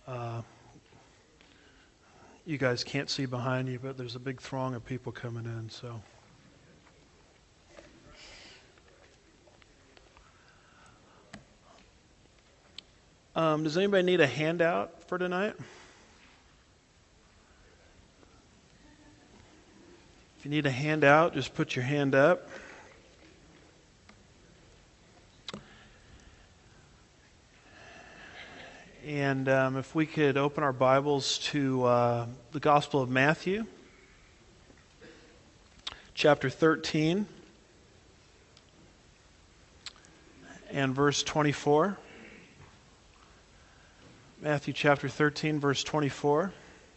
You guys can't see behind you, but there's a big throng of people coming in. So, does anybody need a handout for tonight? If you need a handout, just put your hand up. And if we could open our Bibles to the Gospel of Matthew, chapter 13, and verse 24. Matthew chapter 13, verse 24.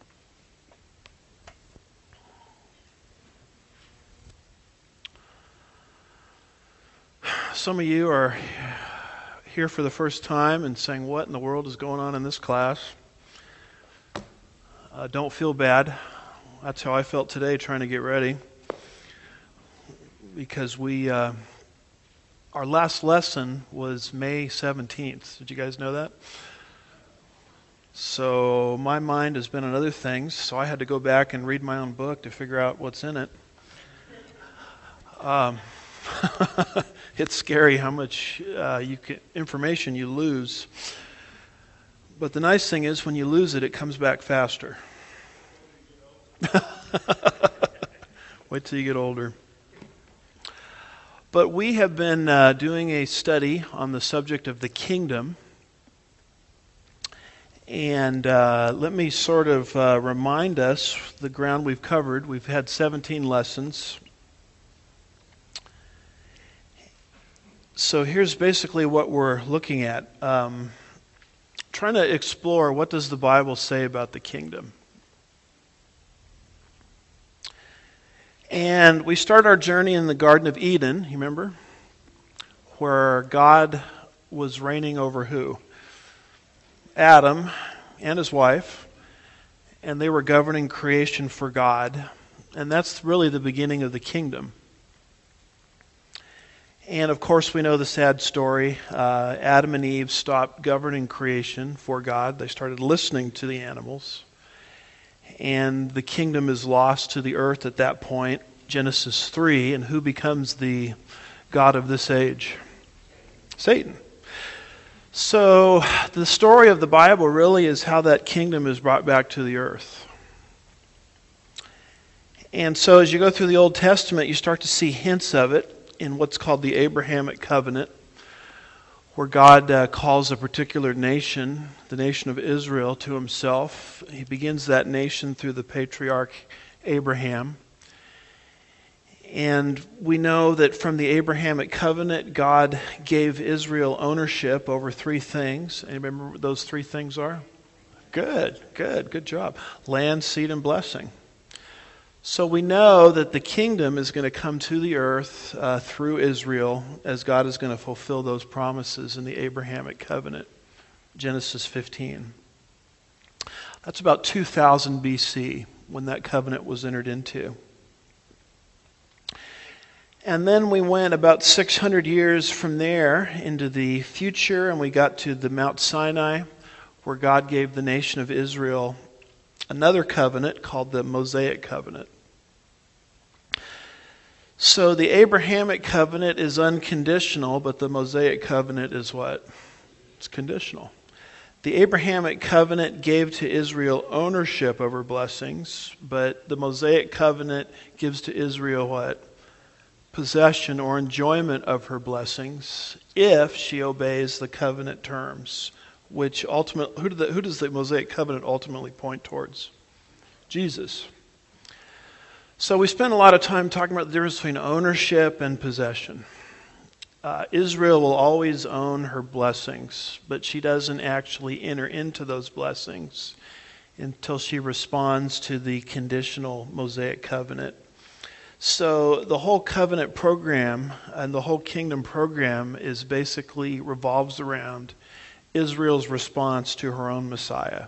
Some of you are here for the first time and saying, what in the world is going on in this class? Don't feel bad. That's how I felt today trying to get ready. Because our last lesson was May 17th. Did you guys know that? So my mind has been on other things, so I had to go back and read my own book to figure out what's in it. It's scary how much information you lose. But the nice thing is when you lose it, it comes back faster. Wait till you get older. But we have been doing a study on the subject of the kingdom. And let me sort of remind us the ground we've covered. We've had 17 lessons. So here's basically what we're looking at. Trying to explore what does the Bible say about the kingdom. And we start our journey in the Garden of Eden, you remember? Where God was reigning over who? Adam and his wife. And they were governing creation for God. And that's really the beginning of the kingdom. And of course we know the sad story. Adam and Eve stopped governing creation for God. They started listening to the animals. And the kingdom is lost to the earth at that point. Genesis 3. And who becomes the god of this age? Satan. So the story of the Bible really is how that kingdom is brought back to the earth. And so as you go through the Old Testament, you start to see hints of it in what's called the Abrahamic covenant, where God calls a particular nation, the nation of Israel, to himself. He begins that nation through the patriarch Abraham. And we know that from the Abrahamic covenant, God gave Israel ownership over three things. Anybody remember what those three things are? Good job. Land, seed, and blessing. So we know that the kingdom is going to come to the earth through Israel as God is going to fulfill those promises in the Abrahamic covenant. Genesis 15. That's about 2000 BC when that covenant was entered into. And then we went about 600 years from there into the future, and we got to the Mount Sinai, where God gave the nation of Israel another covenant called the Mosaic covenant. So the Abrahamic covenant is unconditional, but the Mosaic covenant is what? It's conditional. The Abrahamic covenant gave to Israel ownership over blessings, but the Mosaic covenant gives to Israel what? Possession or enjoyment of her blessings if she obeys the covenant terms, which ultimately, who does the Mosaic covenant ultimately point towards? Jesus. So we spent a lot of time talking about the difference between ownership and possession. Israel will always own her blessings, but she doesn't actually enter into those blessings until she responds to the conditional Mosaic covenant. So the whole covenant program and the whole kingdom program is basically revolves around Israel's response to her own Messiah.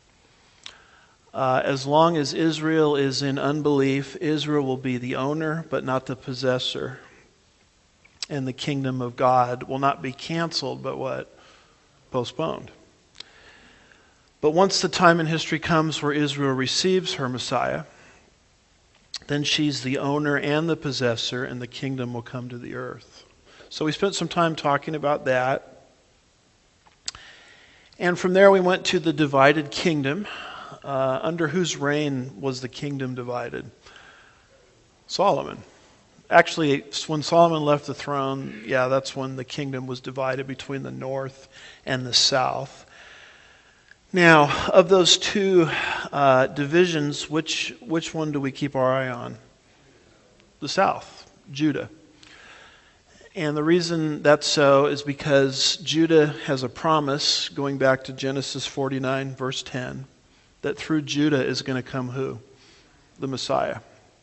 As long as Israel is in unbelief, Israel will be the owner but not the possessor. And the kingdom of God will not be canceled but what? Postponed. But once the time in history comes where Israel receives her Messiah, then she's the owner and the possessor, and the kingdom will come to the earth. So we spent some time talking about that. And from there we went to the divided kingdom. Under whose reign was the kingdom divided? Solomon. Actually, when Solomon left the throne, that's when the kingdom was divided between the north and the south. Now, of those two divisions, which one do we keep our eye on? The south, Judah. And the reason that's so is because Judah has a promise, going back to Genesis 49, verse 10, that through Judah is going to come who? The Messiah.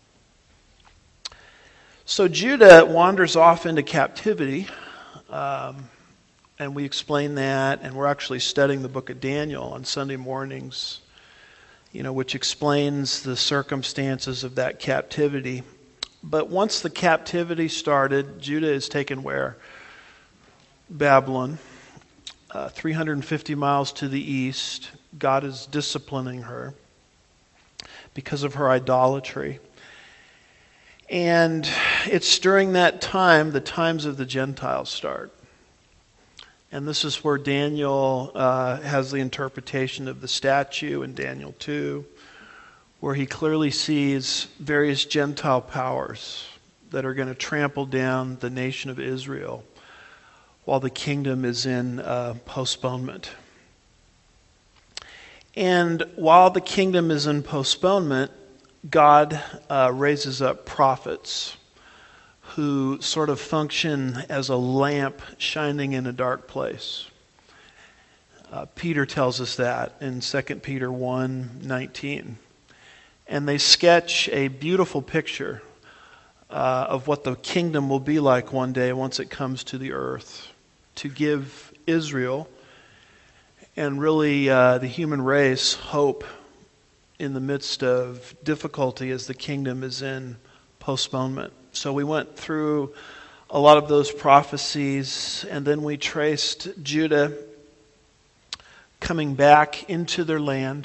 So Judah wanders off into captivity, and we explain that, and we're actually studying the book of Daniel on Sunday mornings, which explains the circumstances of that captivity. But once the captivity started, Judah is taken where? Babylon, 350 miles to the east. God is disciplining her because of her idolatry. And it's during that time, the times of the Gentiles start. And this is where Daniel has the interpretation of the statue in Daniel 2, where he clearly sees various Gentile powers that are going to trample down the nation of Israel while the kingdom is in postponement. And while the kingdom is in postponement, God raises up prophets who sort of function as a lamp shining in a dark place. Peter tells us that in 2 Peter 1:19. And they sketch a beautiful picture of what the kingdom will be like one day once it comes to the earth, to give Israel and really the human race hope in the midst of difficulty as the kingdom is in postponement. So we went through a lot of those prophecies, and then we traced Judah coming back into their land.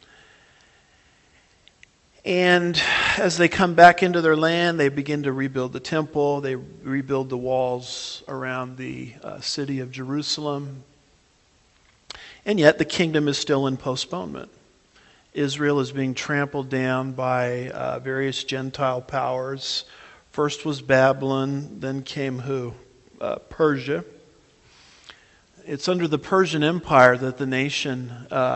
And as they come back into their land, they begin to rebuild the temple. They rebuild the walls around the city of Jerusalem. And yet the kingdom is still in postponement. Israel is being trampled down by various Gentile powers. First was Babylon, then came who? Persia. It's under the Persian Empire that the nation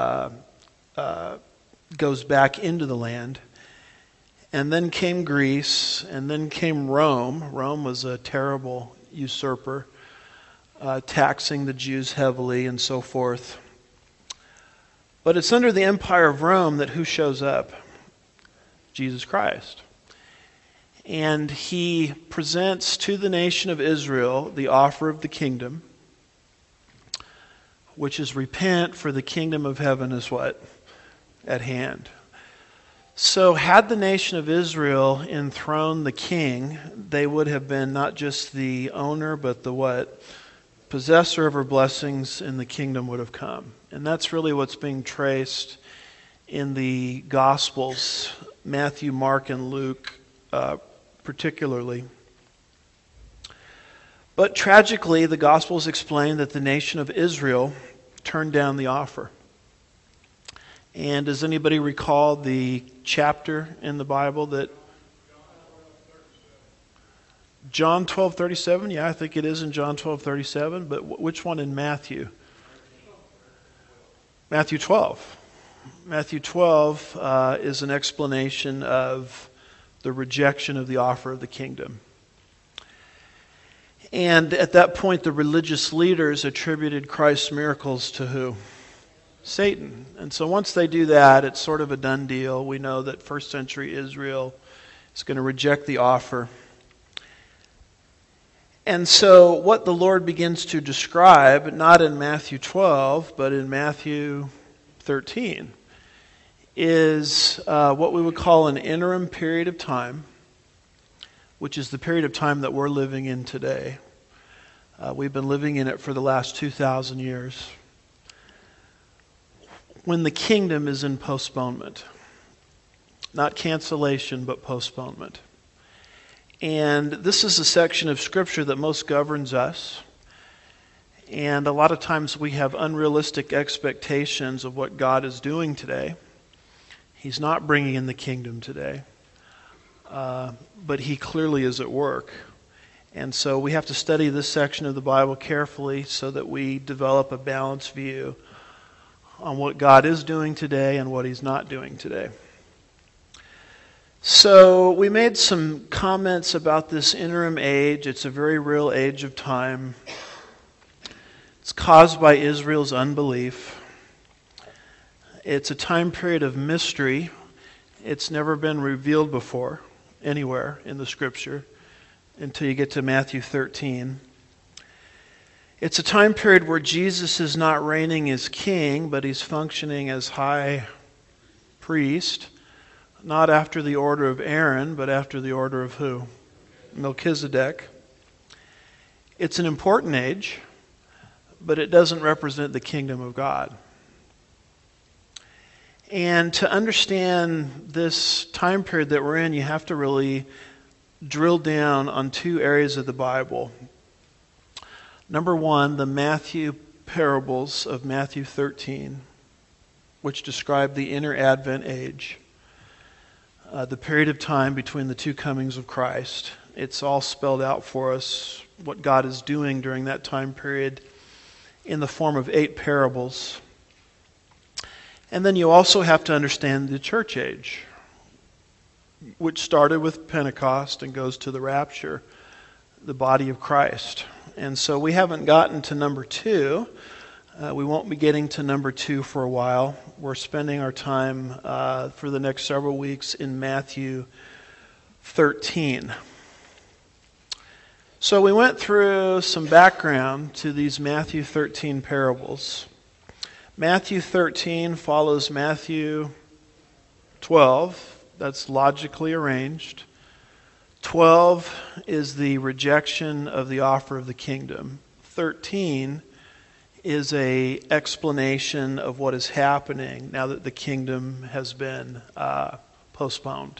goes back into the land. And then came Greece, and then came Rome. Rome was a terrible usurper, taxing the Jews heavily and so forth. But it's under the empire of Rome that who shows up? Jesus Christ. And he presents to the nation of Israel the offer of the kingdom, which is repent, for the kingdom of heaven is what? At hand. So had the nation of Israel enthroned the king, they would have been not just the owner, but the what? Possessor of her blessings, and the kingdom would have come. And that's really what's being traced in the Gospels, Matthew, Mark, and Luke particularly. But tragically, the Gospels explain that the nation of Israel turned down the offer. And does anybody recall the chapter in the Bible that... John 12:37? Yeah, I think it is in John 12:37. But which one in Matthew? Matthew 12. Matthew 12 is an explanation of the rejection of the offer of the kingdom. And at that point, the religious leaders attributed Christ's miracles to who? Satan. And so once they do that, it's sort of a done deal. We know that first century Israel is going to reject the offer. And so what the Lord begins to describe, not in Matthew 12, but in Matthew 13, is what we would call an interim period of time, which is the period of time that we're living in today. We've been living in it for the last 2,000 years, when the kingdom is in postponement. Not cancellation, but postponement. And this is a section of Scripture that most governs us. And a lot of times we have unrealistic expectations of what God is doing today. He's not bringing in the kingdom today. But He clearly is at work. And so we have to study this section of the Bible carefully so that we develop a balanced view on what God is doing today and what He's not doing today. So we made some comments about this interim age. It's a very real age of time. It's caused by Israel's unbelief. It's a time period of mystery. It's never been revealed before anywhere in the Scripture until you get to Matthew 13. It's a time period where Jesus is not reigning as king, but He's functioning as high priest, not after the order of Aaron, but after the order of who? Melchizedek. It's an important age, but it doesn't represent the kingdom of God. And to understand this time period that we're in, you have to really drill down on two areas of the Bible. Number one, the Matthew parables of Matthew 13, which describe the inner Advent age, the period of time between the two comings of Christ. It's all spelled out for us, what God is doing during that time period in the form of 8 parables. And then you also have to understand the church age, which started with Pentecost and goes to the rapture, the body of Christ. And so we haven't gotten to number 2. We won't be getting to number 2 for a while. We're spending our time for the next several weeks in Matthew 13. So we went through some background to these Matthew 13 parables. Matthew 13 follows Matthew 12. That's logically arranged. 12 is the rejection of the offer of the kingdom. 13 is an explanation of what is happening now that the kingdom has been postponed.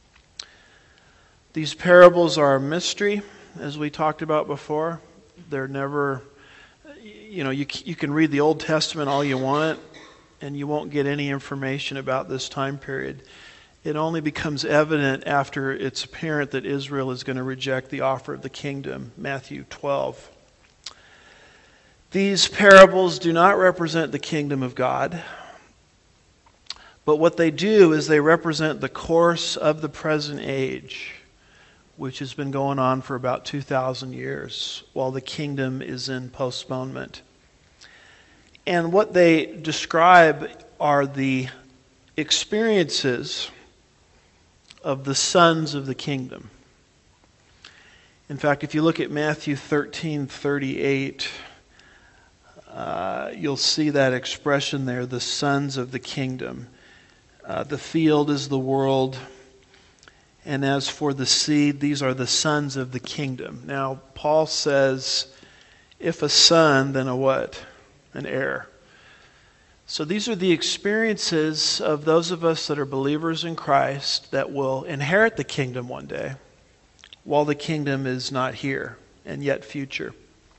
These parables are a mystery, as we talked about before. They're never, you can read the Old Testament all you want, and you won't get any information about this time period. It only becomes evident after it's apparent that Israel is going to reject the offer of the kingdom, Matthew 12. These parables do not represent the kingdom of God, but what they do is they represent the course of the present age, which has been going on for about 2,000 years while the kingdom is in postponement. And what they describe are the experiences of the sons of the kingdom. In fact, if you look at Matthew 13:38, you'll see that expression there, the sons of the kingdom. The field is the world, and as for the seed, these are the sons of the kingdom. Now, Paul says, if a son, then a what? An heir. So these are the experiences of those of us that are believers in Christ that will inherit the kingdom one day, while the kingdom is not here and yet future.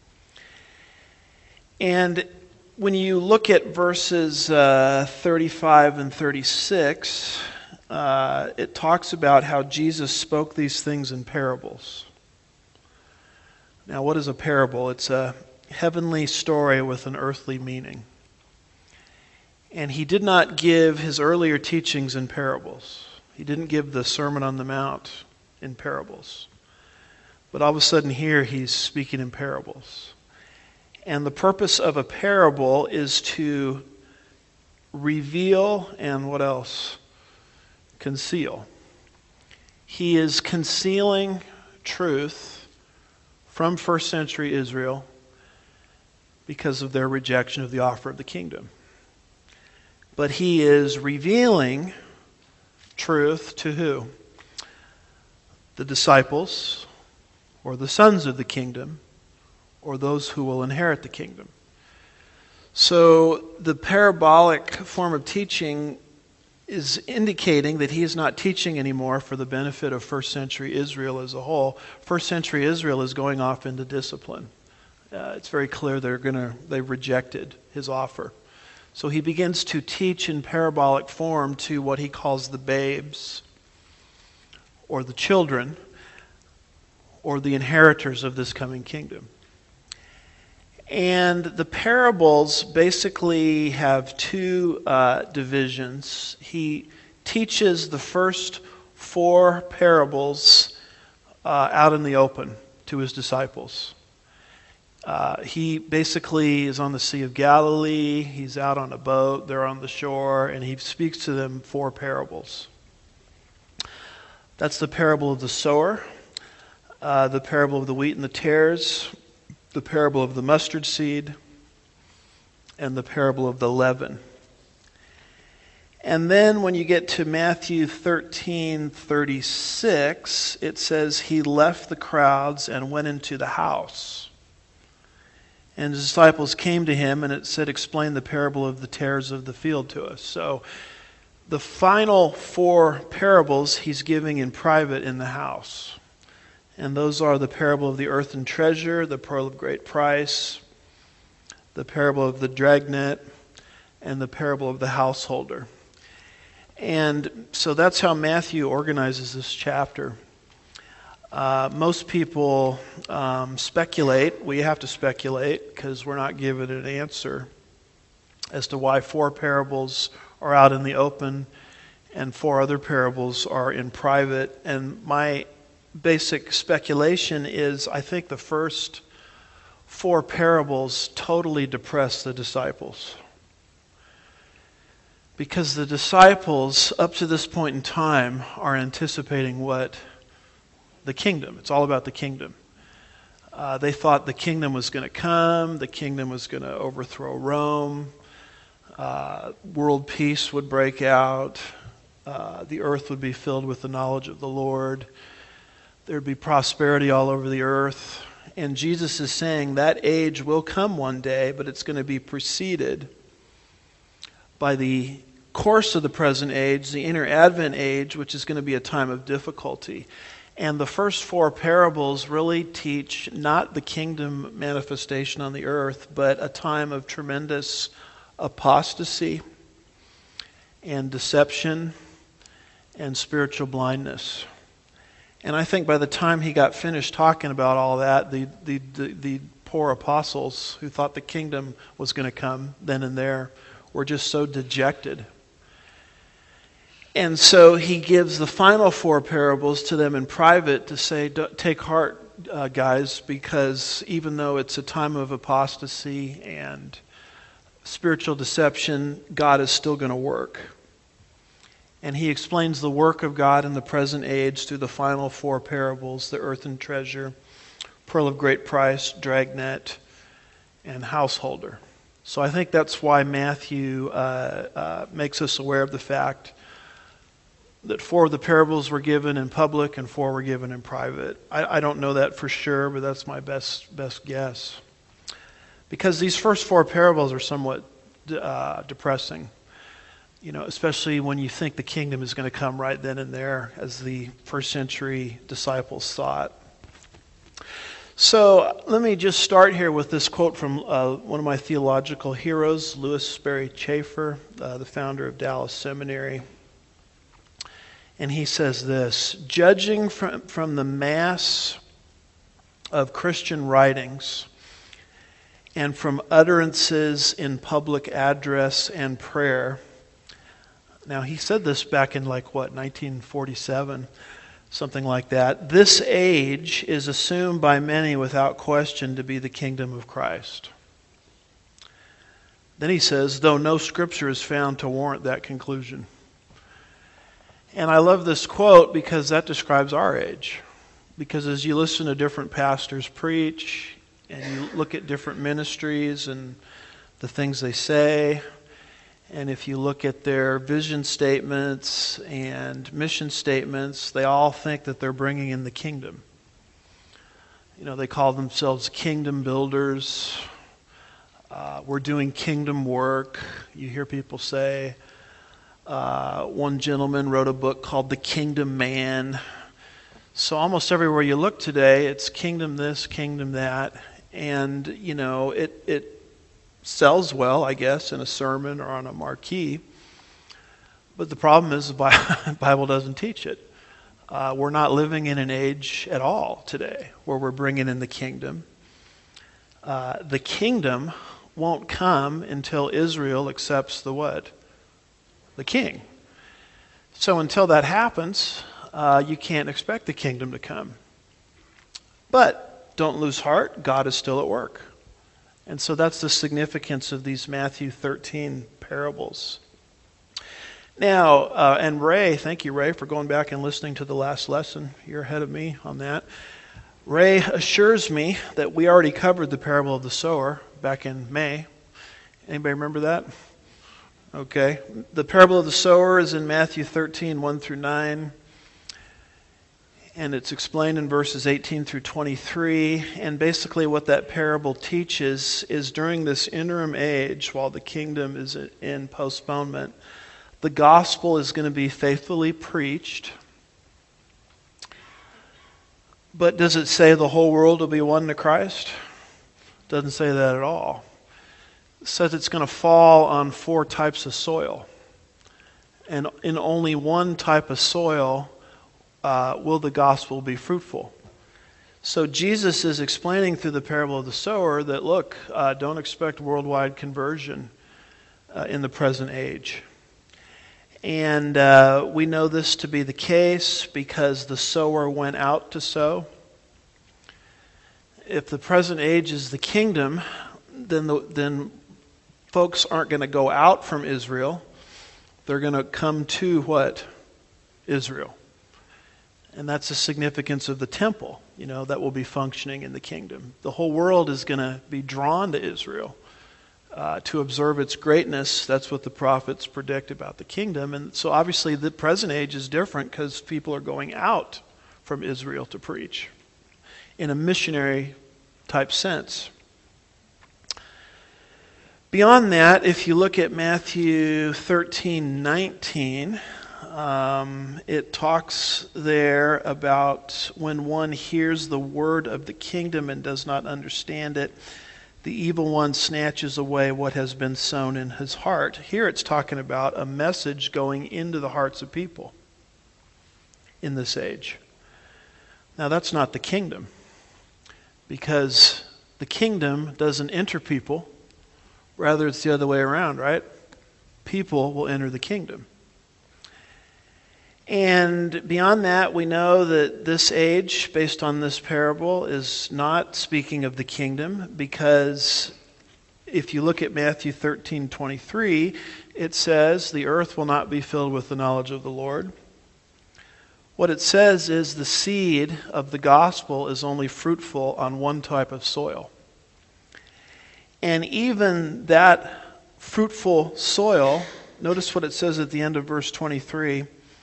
And when you look at verses 35 and 36, it talks about how Jesus spoke these things in parables. Now, what is a parable? It's a heavenly story with an earthly meaning. And He did not give His earlier teachings in parables. He didn't give the Sermon on the Mount in parables. But all of a sudden here He's speaking in parables. And the purpose of a parable is to reveal and what else? Conceal. He is concealing truth from first century Israel because of their rejection of the offer of the kingdom. But He is revealing truth to who? The disciples, or the sons of the kingdom, or those who will inherit the kingdom. So the parabolic form of teaching is indicating that he is not teaching anymore for the benefit of first century Israel as a whole. First century Israel is going off into discipline. It's very clear they've rejected his offer. So he begins to teach in parabolic form to what he calls the babes, or the children, or the inheritors of this coming kingdom. And the parables basically have two divisions. He teaches the first 4 parables out in the open to his disciples. He basically is on the Sea of Galilee. He's out on a boat. They're on the shore. And he speaks to them 4 parables. That's the parable of the sower, the parable of the wheat and the tares, the parable of the mustard seed, and the parable of the leaven. And then when you get to Matthew 13:36, it says, he left the crowds and went into the house. And his disciples came to him, and it said, explain the parable of the tares of the field to us. So the final 4 parables he's giving in private in the house. And those are the parable of the earthen treasure, the pearl of great price, the parable of the dragnet, and the parable of the householder. And so that's how Matthew organizes this chapter. Most people speculate. We have to speculate because we're not given an answer as to why 4 parables are out in the open and 4 other parables are in private. And my basic speculation is I think the first 4 parables totally depress the disciples. Because the disciples, up to this point in time, are anticipating what? The kingdom. It's all about the kingdom. They thought the kingdom was going to come, the kingdom was going to overthrow Rome, world peace would break out, the earth would be filled with the knowledge of the Lord. There'd be prosperity all over the earth. And Jesus is saying that age will come one day, but it's going to be preceded by the course of the present age, the inner Advent age, which is going to be a time of difficulty. And the first 4 parables really teach not the kingdom manifestation on the earth, but a time of tremendous apostasy and deception and spiritual blindness. And I think by the time he got finished talking about all that, the poor apostles who thought the kingdom was going to come then and there were just so dejected. And so he gives the final 4 parables to them in private to say, take heart, guys, because even though it's a time of apostasy and spiritual deception, God is still going to work. And he explains the work of God in the present age through the final 4 parables, the earthen treasure, pearl of great price, dragnet, and householder. So I think that's why Matthew makes us aware of the fact that 4 of the parables were given in public and 4 were given in private. I don't know that for sure, but that's my best guess. Because these first 4 parables are somewhat depressing. You know, especially when you think the kingdom is going to come right then and there, as the first century disciples thought. So let me just start here with this quote from one of my theological heroes, Louis Sperry Chafer, the founder of Dallas Seminary. And he says this: judging from the mass of Christian writings and from utterances in public address and prayer. Now, he said this back in 1947, something like that. This age is assumed by many without question to be the kingdom of Christ. Then he says, though no scripture is found to warrant that conclusion. And I love this quote because that describes our age. Because as you listen to different pastors preach, and you look at different ministries and the things they say, and if you look at their vision statements and mission statements, they all think that they're bringing in the kingdom. You know, they call themselves kingdom builders. We're doing kingdom work. You hear people say, one gentleman wrote a book called The Kingdom Man. So almost everywhere you look today, it's kingdom this, kingdom that. And, it sells well, I guess, in a sermon or on a marquee. But the problem is the Bible doesn't teach it. We're not living in an age at all today where we're bringing in the kingdom. The kingdom won't come until Israel accepts the what? The king. So until that happens, you can't expect the kingdom to come. But don't lose heart, God is still at work. And so that's the significance of these Matthew 13 parables. Now, and Ray, thank you, Ray, for going back and listening to the last lesson. You're ahead of me on that. Ray assures me that we already covered the parable of the sower back in May. Anybody remember that? Okay. The parable of the sower is in Matthew 13, 1 through 9. And it's explained in verses 18 through 23. And basically what that parable teaches is during this interim age, while the kingdom is in postponement, the gospel is going to be faithfully preached. But does it say the whole world will be won to Christ? It doesn't say that at all. It says it's going to fall on 4 types of soil. And in only one type of soil will the gospel be fruitful. So Jesus is explaining through the parable of the sower that, look, don't expect worldwide conversion in the present age. And we know this to be the case because the sower went out to sow. If the present age is the kingdom, then folks aren't going to go out from Israel. They're going to come to what? Israel. And that's the significance of the temple, that will be functioning in the kingdom. The whole world is going to be drawn to Israel. To observe its greatness. That's what the prophets predict about the kingdom. And so obviously the present age is different because people are going out from Israel to preach in a missionary type sense. Beyond that, if you look at Matthew 13:19, it talks there about when one hears the word of the kingdom and does not understand it, the evil one snatches away what has been sown in his heart. Here it's talking about a message going into the hearts of people in this age. Now that's not the kingdom, because the kingdom doesn't enter people. Rather, it's the other way around, right? People will enter the kingdom. And beyond that, we know that this age, based on this parable, is not speaking of the kingdom, because if you look at Matthew 13:23, it says, the earth will not be filled with the knowledge of the Lord. What it says is the seed of the gospel is only fruitful on one type of soil. And even that fruitful soil, notice what it says at the end of verse 23,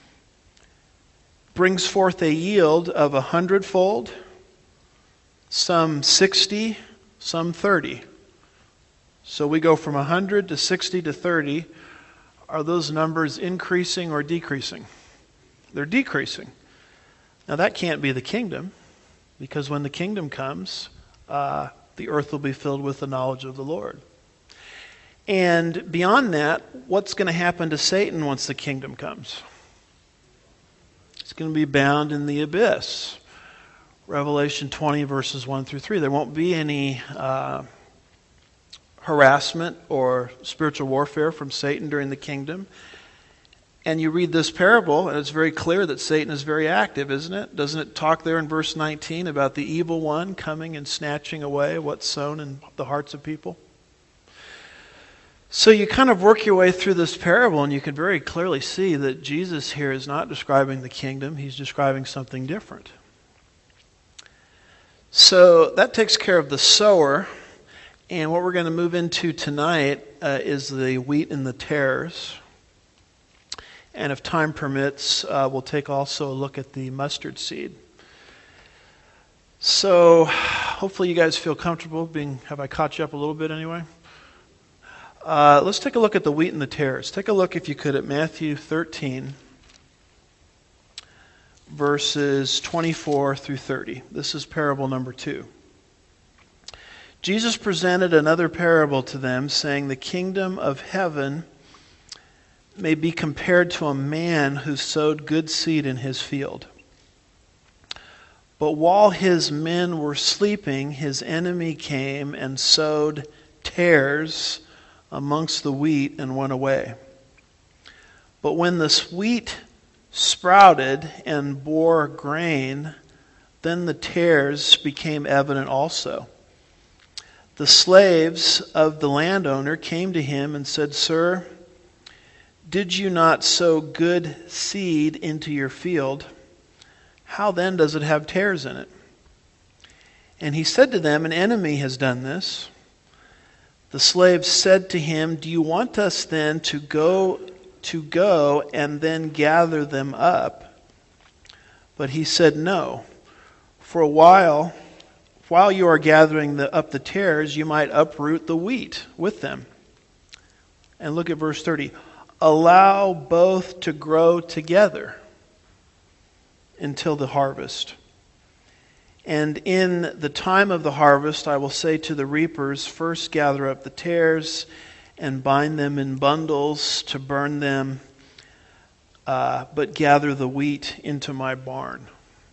brings forth a yield of 100-fold, some 60, some 30. So we go from 100 to 60 to 30. Are those numbers increasing or decreasing? They're decreasing. Now that can't be the kingdom, because when the kingdom comes, the earth will be filled with the knowledge of the Lord. And beyond that, what's going to happen to Satan once the kingdom comes? It's going to be bound in the abyss. Revelation 20 verses 1 through 3. There won't be any harassment or spiritual warfare from Satan during the kingdom. And you read this parable, and it's very clear that Satan is very active, isn't it? Doesn't it talk there in verse 19 about the evil one coming and snatching away what's sown in the hearts of people? So you kind of work your way through this parable, and you can very clearly see that Jesus here is not describing the kingdom. He's describing something different. So that takes care of the sower. And what we're going to move into tonight is the wheat and the tares. And if time permits, we'll take also a look at the mustard seed. So hopefully you guys feel comfortable have I caught you up a little bit anyway? Let's take a look at the wheat and the tares. Take a look, if you could, at Matthew 13, verses 24 through 30. This is parable number 2. Jesus presented another parable to them, saying, "The kingdom of heaven may be compared to a man who sowed good seed in his field. But while his men were sleeping, his enemy came and sowed tares amongst the wheat and went away. But when the wheat sprouted and bore grain, then the tares became evident also. The slaves of the landowner came to him and said, 'Sir, did you not sow good seed into your field? How then does it have tares in it?' And he said to them, 'An enemy has done this.' The slaves said to him, 'Do you want us then to go and then gather them up?' But he said, 'No. For a while you are gathering up the tares, you might uproot the wheat with them.' And look at verse 30. 'Allow both to grow together until the harvest. And in the time of the harvest, I will say to the reapers, first gather up the tares and bind them in bundles to burn them, but gather the wheat into my barn.'"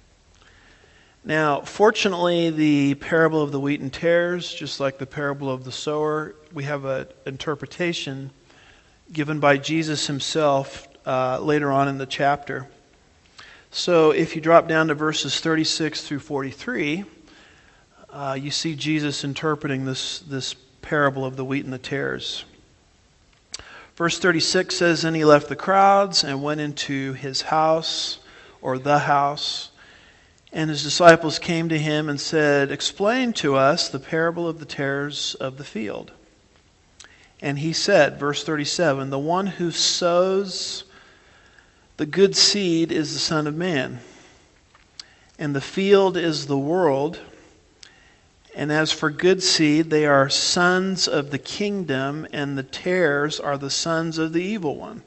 Now, fortunately, the parable of the wheat and tares, just like the parable of the sower, we have an interpretation given by Jesus himself later on in the chapter. So if you drop down to verses 36 through 43, you see Jesus interpreting this parable of the wheat and the tares. Verse 36 says, "And he left the crowds and went into his house," or the house, "and his disciples came to him and said, 'Explain to us the parable of the tares of the field.' And he said," verse 37, "'The one who sows the good seed is the Son of Man, and the field is the world. And as for good seed, they are sons of the kingdom, and the tares are the sons of the evil one.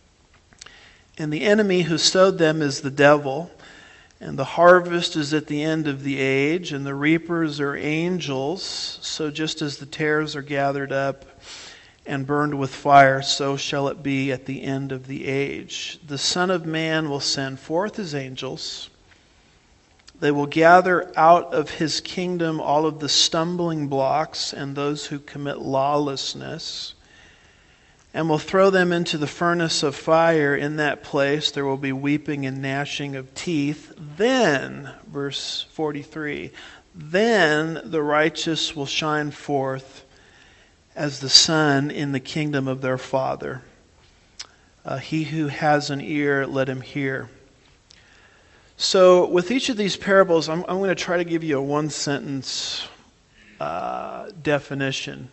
And the enemy who sowed them is the devil. And the harvest is at the end of the age, and the reapers are angels. So just as the tares are gathered up and burned with fire, so shall it be at the end of the age. The Son of Man will send forth his angels. They will gather out of his kingdom all of the stumbling blocks and those who commit lawlessness, and will throw them into the furnace of fire. In that place there will be weeping and gnashing of teeth. Then," verse 43, "then the righteous will shine forth as the sun in the kingdom of their Father. He who has an ear, let him hear." So with each of these parables, I'm going to try to give you a one-sentence definition.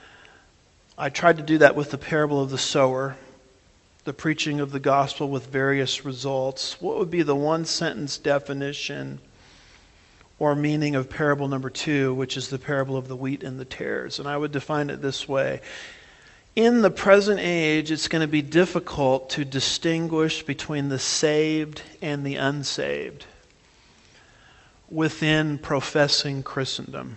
I tried to do that with the parable of the sower, the preaching of the gospel with various results. What would be the one-sentence definition or meaning of parable number 2, which is the parable of the wheat and the tares? And I would define it this way. In the present age, it's going to be difficult to distinguish between the saved and the unsaved within professing Christendom.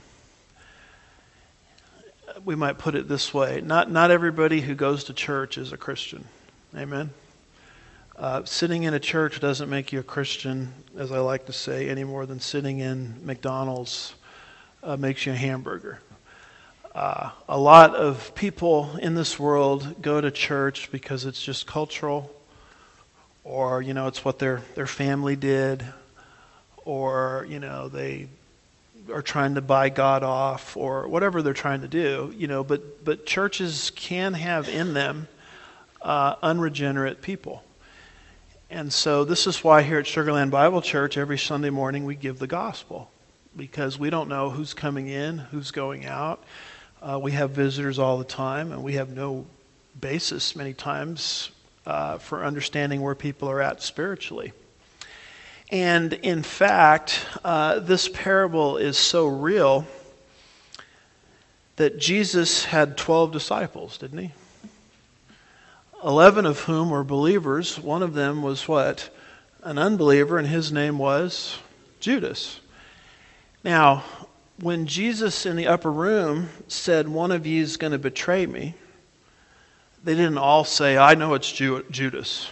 We might put it this way. Not everybody who goes to church is a Christian. Amen? Sitting in a church doesn't make you a Christian, as I like to say, any more than sitting in McDonald's makes you a hamburger. A lot of people in this world go to church because it's just cultural, or it's what their family did, or they are trying to buy God off, or whatever they're trying to do. But churches can have in them unregenerate people. And so this is why here at Sugarland Bible Church every Sunday morning we give the gospel, because we don't know who's coming in, who's going out. We have visitors all the time, and we have no basis many times for understanding where people are at spiritually. And in fact, this parable is so real that Jesus had 12 disciples, didn't he? 11 of whom were believers. One of them was what? An unbeliever, and his name was Judas. Now, when Jesus in the upper room said, one of you is going to betray me, they didn't all say, I know it's Judas.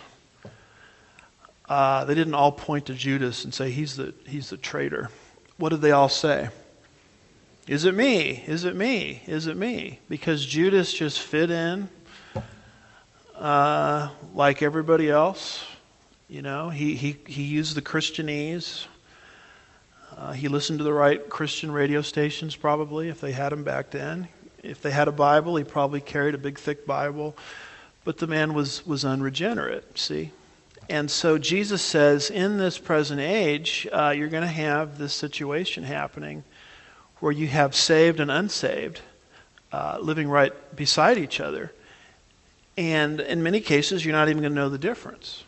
They didn't all point to Judas and say, he's the traitor. What did they all say? Is it me? Is it me? Is it me? Because Judas just fit in like everybody else. You know, he used the Christianese. He listened to the right Christian radio stations probably, if they had them back then. If they had a Bible, he probably carried a big thick Bible. But the man was unregenerate, see? And so Jesus says, in this present age, you're going to have this situation happening where you have saved and unsaved living right beside each other. And in many cases, you're not even going to know the difference.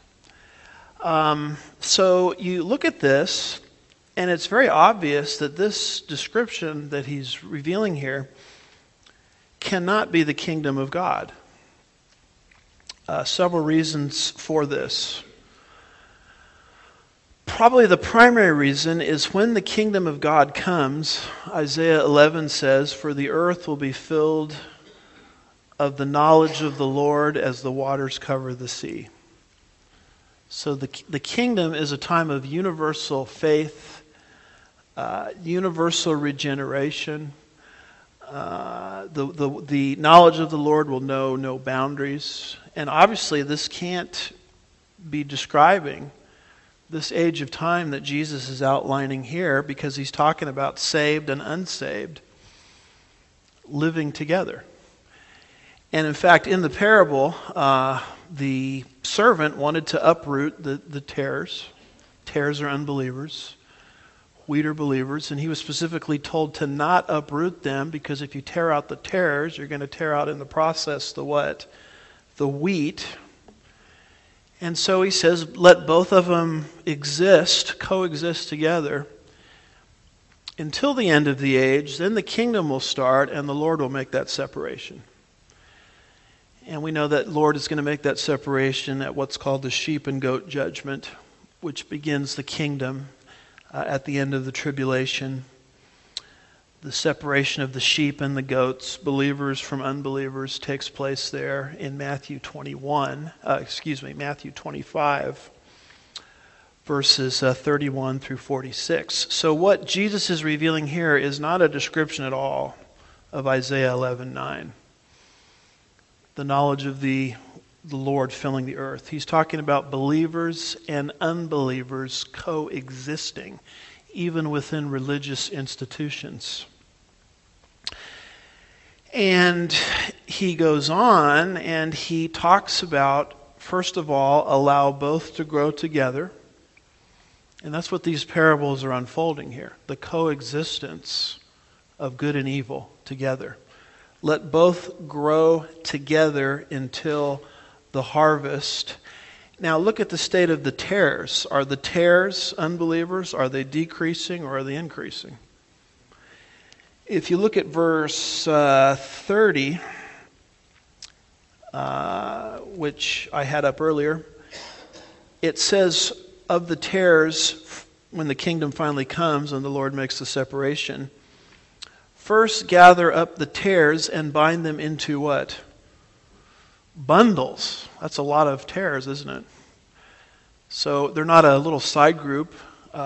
So you look at this, and it's very obvious that this description that he's revealing here cannot be the kingdom of God. Several reasons for this. Probably the primary reason is when the kingdom of God comes, Isaiah 11 says, for the earth will be filled of the knowledge of the Lord as the waters cover the sea. So the kingdom is a time of universal faith, universal regeneration. The knowledge of the Lord will know no boundaries. And obviously this can't be describing this age of time that Jesus is outlining here, because he's talking about saved and unsaved living together. And in fact, in the parable, the servant wanted to uproot the tares. Tares are unbelievers. Wheat are believers. And he was specifically told to not uproot them, because if you tear out the tares, you're going to tear out in the process the what? The wheat. And so he says, let both of them coexist together until the end of the age. Then the kingdom will start and the Lord will make that separation. And we know that Lord is going to make that separation at what's called the sheep and goat judgment, which begins the kingdom at the end of the tribulation. The separation of the sheep and the goats, believers from unbelievers, takes place there in Matthew 25, verses 31 through 46. So what Jesus is revealing here is not a description at all of Isaiah 11:9. The knowledge of the Lord filling the earth. He's talking about believers and unbelievers coexisting, even within religious institutions. And he goes on and he talks about, first of all, allow both to grow together. And that's what these parables are unfolding here. The coexistence of good and evil together. Let both grow together until the harvest. Now look at the state of the tares. Are the tares unbelievers? Are they decreasing or are they increasing? If you look at verse 30, which I had up earlier, it says of the tares, when the kingdom finally comes and the Lord makes the separation, first gather up the tares and bind them into what? Bundles. That's a lot of tares, isn't it? So they're not a little side group.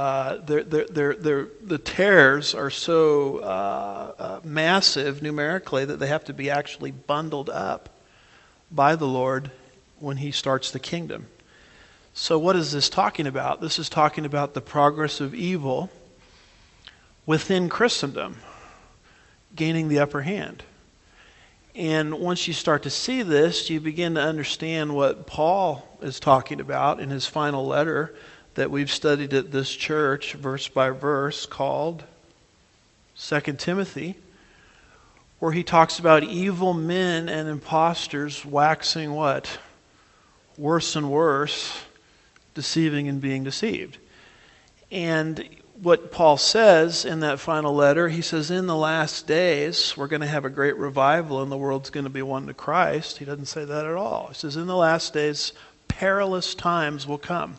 The tares are so massive numerically that they have to be actually bundled up by the Lord when he starts the kingdom. So what is this talking about? This is talking about the progress of evil within Christendom gaining the upper hand. And once you start to see this, you begin to understand what Paul is talking about in his final letter that we've studied at this church, verse by verse, called 2 Timothy, where he talks about evil men and impostors waxing what? Worse and worse, deceiving and being deceived. And what Paul says in that final letter, he says, in the last days, we're going to have a great revival and the world's going to be won to Christ. He doesn't say that at all. He says, in the last days, perilous times will come.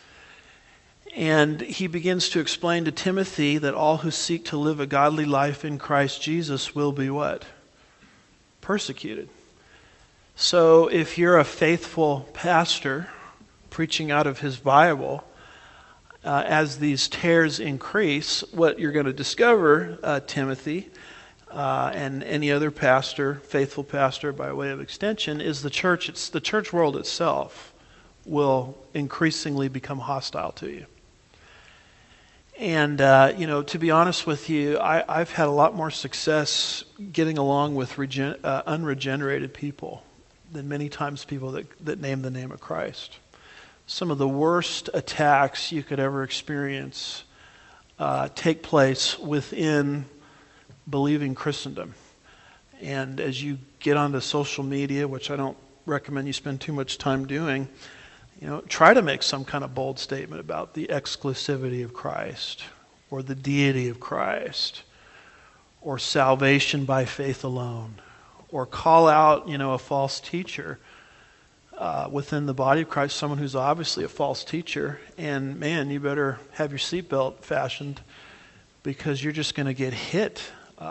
And he begins to explain to Timothy that all who seek to live a godly life in Christ Jesus will be what? Persecuted. So if you're a faithful pastor preaching out of his Bible, as these tares increase, what you're going to discover, Timothy, and any other pastor, faithful pastor by way of extension, is the church world itself will increasingly become hostile to you. And, to be honest with you, I've had a lot more success getting along with unregenerated people than many times people that name the name of Christ. Some of the worst attacks you could ever experience take place within believing Christendom. And as you get onto social media, which I don't recommend you spend too much time doing, try to make some kind of bold statement about the exclusivity of Christ, or the deity of Christ, or salvation by faith alone, or call out, a false teacher within the body of Christ, someone who's obviously a false teacher, and man, you better have your seatbelt fashioned, because you're just going to get hit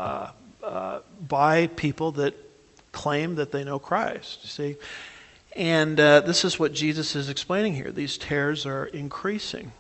by people that claim that they know Christ. You see? And this is what Jesus is explaining here. These tares are increasing.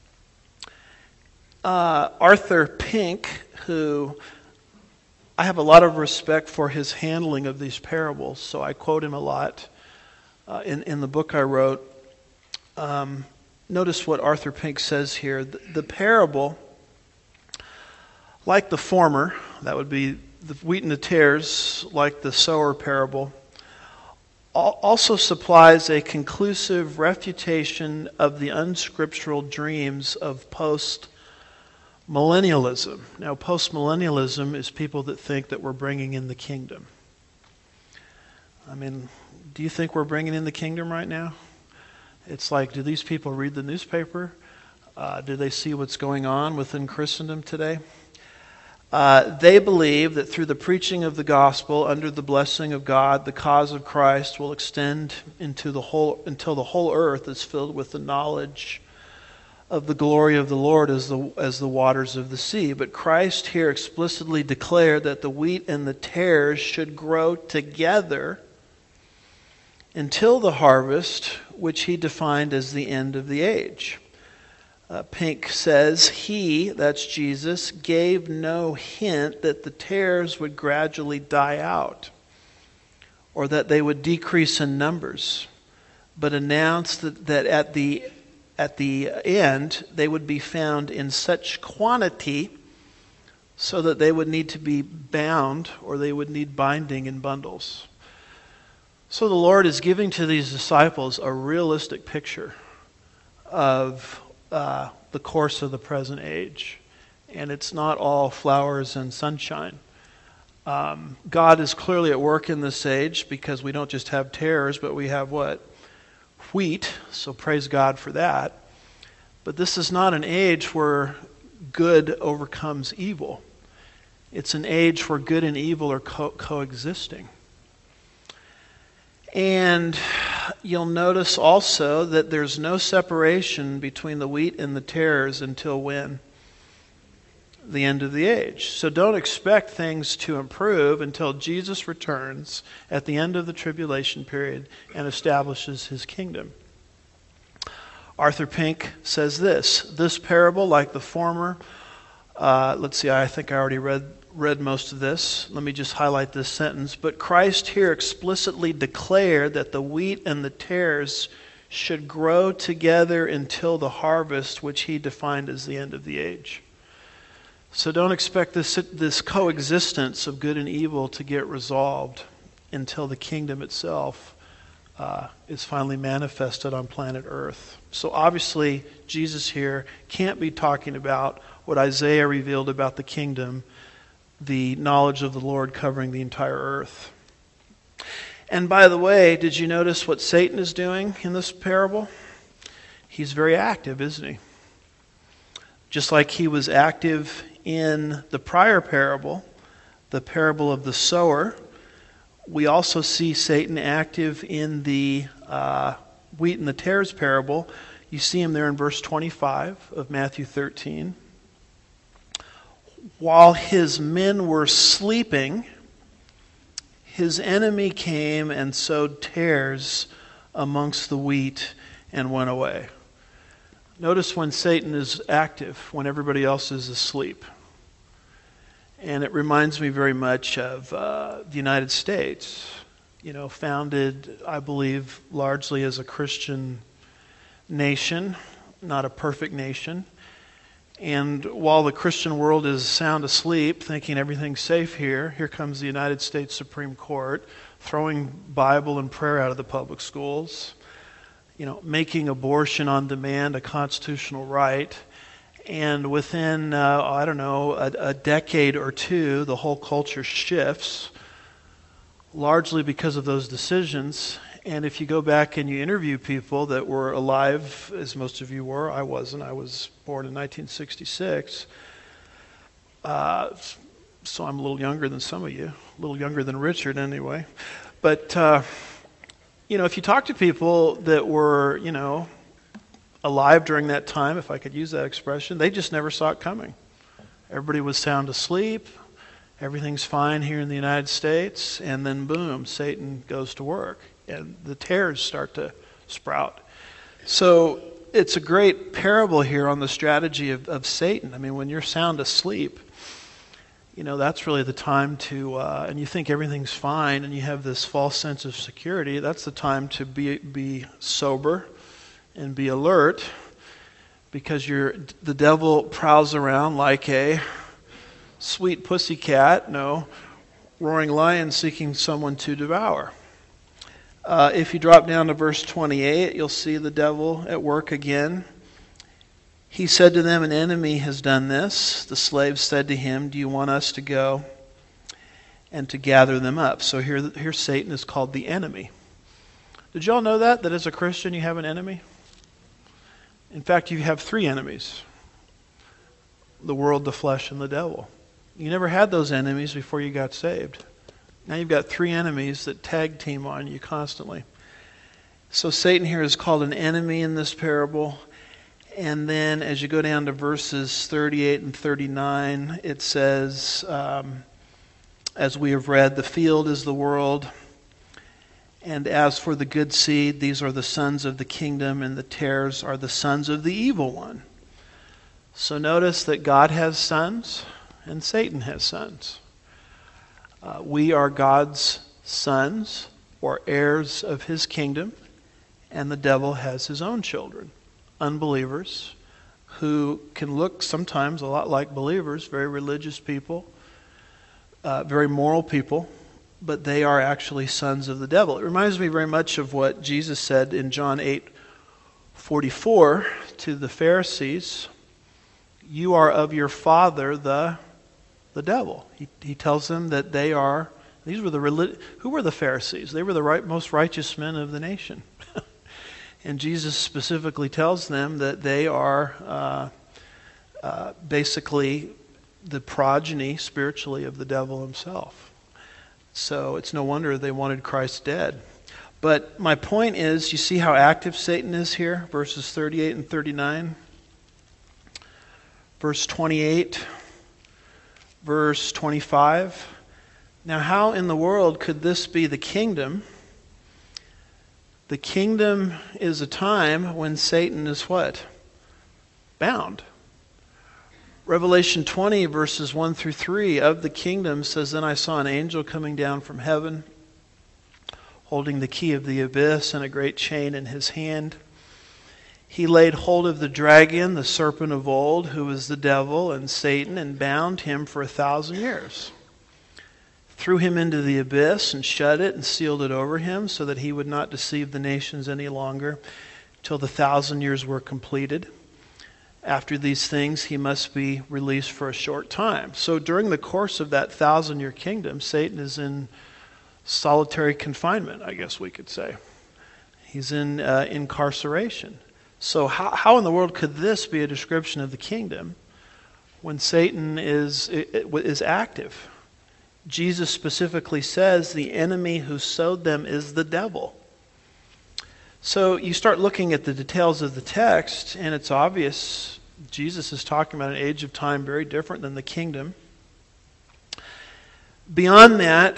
Arthur Pink, who I have a lot of respect for his handling of these parables, so I quote him a lot in the book I wrote. Notice what Arthur Pink says here. The parable, like the former, that would be the wheat and the tares, like the sower parable, also supplies a conclusive refutation of the unscriptural dreams of post-millennialism. Now, post-millennialism is people that think that we're bringing in the kingdom. I mean, do you think we're bringing in the kingdom right now? It's like, do these people read the newspaper? Do they see what's going on within Christendom today? They believe that through the preaching of the gospel, under the blessing of God, the cause of Christ will extend until the whole earth is filled with the knowledge of the glory of the Lord as the waters of the sea. But Christ here explicitly declared that the wheat and the tares should grow together until the harvest, which he defined as the end of the age. Pink says, he, that's Jesus, gave no hint that the tares would gradually die out or that they would decrease in numbers, but announced that at the end they would be found in such quantity so that they would need to be bound, or they would need binding in bundles. So the Lord is giving to these disciples a realistic picture of the course of the present age. And it's not all flowers and sunshine. God is clearly at work in this age, because we don't just have tares, but we have what? Wheat. So praise God for that. But this is not an age where good overcomes evil. It's an age where good and evil are coexisting. And you'll notice also that there's no separation between the wheat and the tares until when? The end of the age. So don't expect things to improve until Jesus returns at the end of the tribulation period and establishes his kingdom. Arthur Pink says this parable, like the former, I think I already read most of this. Let me just highlight this sentence. But Christ here explicitly declared that the wheat and the tares should grow together until the harvest, which he defined as the end of the age. So don't expect this coexistence of good and evil to get resolved until the kingdom itself is finally manifested on planet Earth. So obviously, Jesus here can't be talking about what Isaiah revealed about the kingdom, the knowledge of the Lord covering the entire earth. And by the way, did you notice what Satan is doing in this parable? He's very active, isn't he? Just like he was active in the prior parable, the parable of the sower, we also see Satan active in the wheat and the tares parable. You see him there in verse 25 of Matthew 13. While his men were sleeping, his enemy came and sowed tares amongst the wheat and went away. Notice when Satan is active, when everybody else is asleep. And it reminds me very much of the United States, founded, I believe, largely as a Christian nation, not a perfect nation. And while the Christian world is sound asleep, thinking everything's safe here comes the United States Supreme Court, throwing Bible and prayer out of the public schools, making abortion on demand a constitutional right. And within, a decade or two, the whole culture shifts, largely because of those decisions. And if you go back and you interview people that were alive, as most of you were, I wasn't. I was born in 1966. So I'm a little younger than some of you, a little younger than Richard anyway. But, if you talk to people that were, alive during that time, if I could use that expression, they just never saw it coming. Everybody was sound asleep. Everything's fine here in the United States. And then boom, Satan goes to work. And the tares start to sprout. So it's a great parable here on the strategy of Satan. I mean, when you're sound asleep, that's really the time to, and you think everything's fine and you have this false sense of security, that's the time to be sober and be alert, because the devil prowls around like a sweet pussycat, roaring lion seeking someone to devour. If you drop down to verse 28, you'll see the devil at work again. He said to them, "An enemy has done this." The slaves said to him, "Do you want us to go and to gather them up?" So here Satan is called the enemy. Did you all know that as a Christian you have an enemy? In fact, you have three enemies: the world, the flesh, and the devil. You never had those enemies before you got saved. Now you've got three enemies that tag team on you constantly. So Satan here is called an enemy in this parable. And then as you go down to verses 38 and 39, it says, as we have read, the field is the world. And as for the good seed, these are the sons of the kingdom, and the tares are the sons of the evil one. So notice that God has sons and Satan has sons. We are God's sons, or heirs of his kingdom, and the devil has his own children, unbelievers, who can look sometimes a lot like believers, very religious people, very moral people, but they are actually sons of the devil. It reminds me very much of what Jesus said in John 8:44 to the Pharisees. You are of your father, the devil. He tells them that they are, who were the Pharisees? They were the most righteous men of the nation. And Jesus specifically tells them that they are basically the progeny spiritually of the devil himself. So it's no wonder they wanted Christ dead. But my point is, you see how active Satan is here? Verses 38 and 39. Verse 28. Verse 25. Now how in the world could this be the kingdom? The kingdom is a time when Satan is what? Bound. Revelation 20 verses 1 through 3 of the kingdom says, "Then I saw an angel coming down from heaven, holding the key of the abyss and a great chain in his hand. He laid hold of the dragon, the serpent of old, who is the devil and Satan, and bound him for 1,000 years. Threw him into the abyss and shut it and sealed it over him, so that he would not deceive the nations any longer till the 1,000 years were completed. After these things, he must be released for a short time." So during the course of that 1,000-year kingdom, Satan is in solitary confinement, I guess we could say. He's in incarceration. So how in the world could this be a description of the kingdom? when Satan is active. Jesus specifically says the enemy who sowed them is the devil. So you start looking at the details of the text, and it's obvious Jesus is talking about an age of time very different than the kingdom. Beyond that,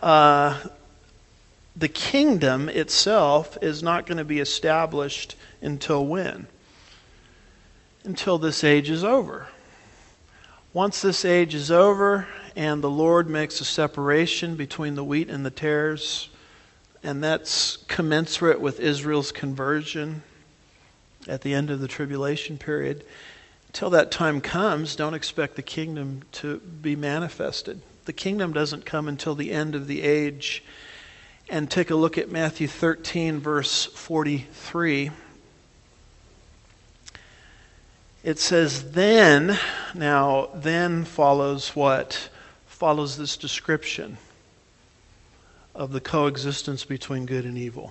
the kingdom itself is not going to be established until when? Until this age is over. Once this age is over and the Lord makes a separation between the wheat and the tares, and that's commensurate with Israel's conversion at the end of the tribulation period, until that time comes, don't expect the kingdom to be manifested. The kingdom doesn't come until the end of the age. And take a look at Matthew 13, verse 43. It says, then follows what? Follows this description of the coexistence between good and evil.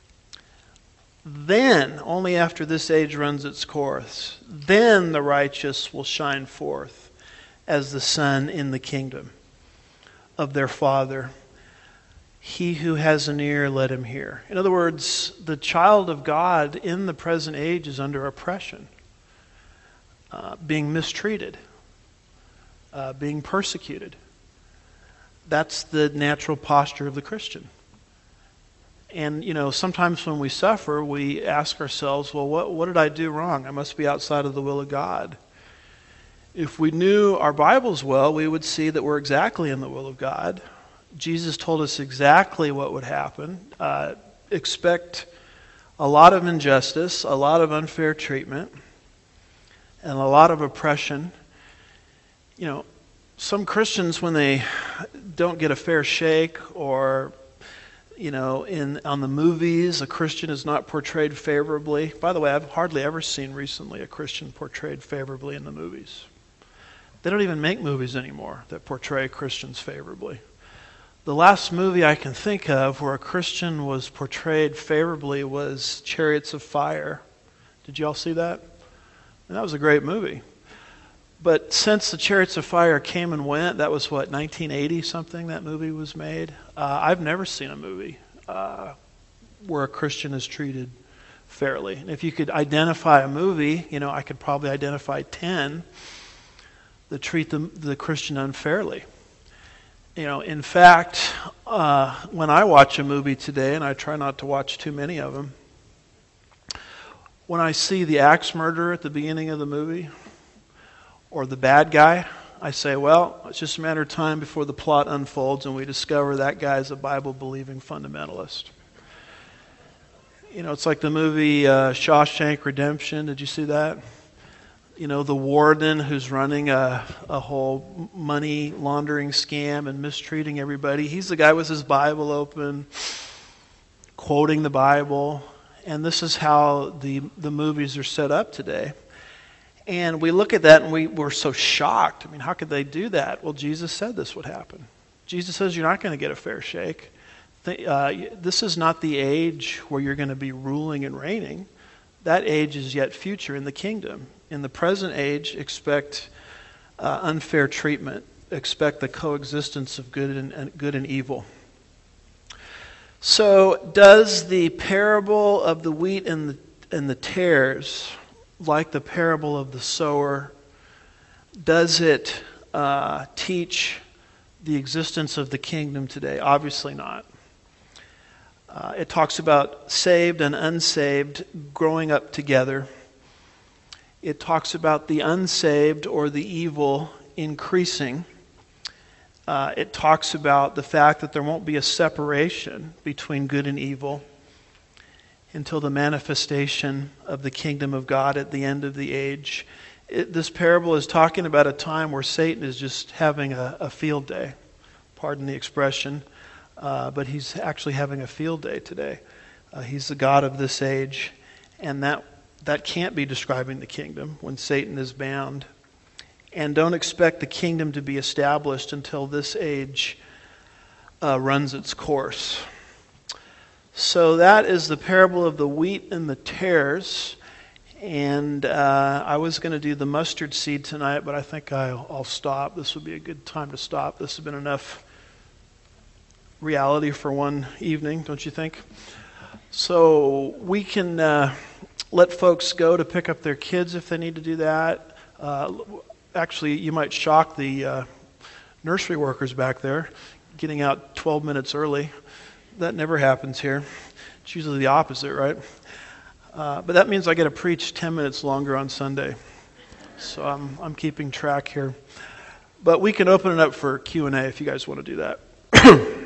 Then, only after this age runs its course, then the righteous will shine forth as the sun in the kingdom of their Father. He who has an ear, let him hear. In other words, the child of God in the present age is under oppression, being mistreated, being persecuted. That's the natural posture of the Christian. And, sometimes when we suffer, we ask ourselves, well, what did I do wrong? I must be outside of the will of God. If we knew our Bibles well, we would see that we're exactly in the will of God. Jesus told us exactly what would happen. Expect a lot of injustice, a lot of unfair treatment, and a lot of oppression. Some Christians, when they don't get a fair shake, or on the movies, a Christian is not portrayed favorably. By the way, I've hardly ever seen recently a Christian portrayed favorably in the movies. They don't even make movies anymore that portray Christians favorably. The last movie I can think of where a Christian was portrayed favorably was Chariots of Fire. Did you all see that? And that was a great movie. But since the Chariots of Fire came and went, that was 1980 something that movie was made. I've never seen a movie where a Christian is treated fairly. And if you could identify a movie, I could probably identify 10 that treat the Christian unfairly. In fact, when I watch a movie today, and I try not to watch too many of them, when I see the axe murderer at the beginning of the movie, or the bad guy, I say, well, it's just a matter of time before the plot unfolds and we discover that guy's a Bible-believing fundamentalist. It's like the movie Shawshank Redemption. Did you see that? The warden who's running a whole money laundering scam and mistreating everybody. He's the guy with his Bible open, quoting the Bible. And this is how the movies are set up today. And we look at that and we're so shocked. How could they do that? Well, Jesus said this would happen. Jesus says you're not going to get a fair shake. This is not the age where you're going to be ruling and reigning. That age is yet future in the kingdom. In the present age, expect unfair treatment. Expect the coexistence of good and evil. So, does the parable of the wheat and the tares, like the parable of the sower, does it teach the existence of the kingdom today? Obviously not. It talks about saved and unsaved growing up together. It talks about the unsaved or the evil increasing. It talks about the fact that there won't be a separation between good and evil until the manifestation of the kingdom of God at the end of the age. This parable is talking about a time where Satan is just having a field day. Pardon the expression, but he's actually having a field day today. He's the God of this age, and that can't be describing the kingdom when Satan is bound. And don't expect the kingdom to be established until this age runs its course. So that is the parable of the wheat and the tares. And I was going to do the mustard seed tonight, but I think I'll stop. This would be a good time to stop. This has been enough reality for one evening, don't you think? So we can let folks go to pick up their kids if they need to do that. Actually, you might shock the nursery workers back there, getting out 12 minutes early. That never happens here. It's usually the opposite, right? But that means I get to preach 10 minutes longer on Sunday. So I'm keeping track here. But we can open it up for Q&A if you guys want to do that.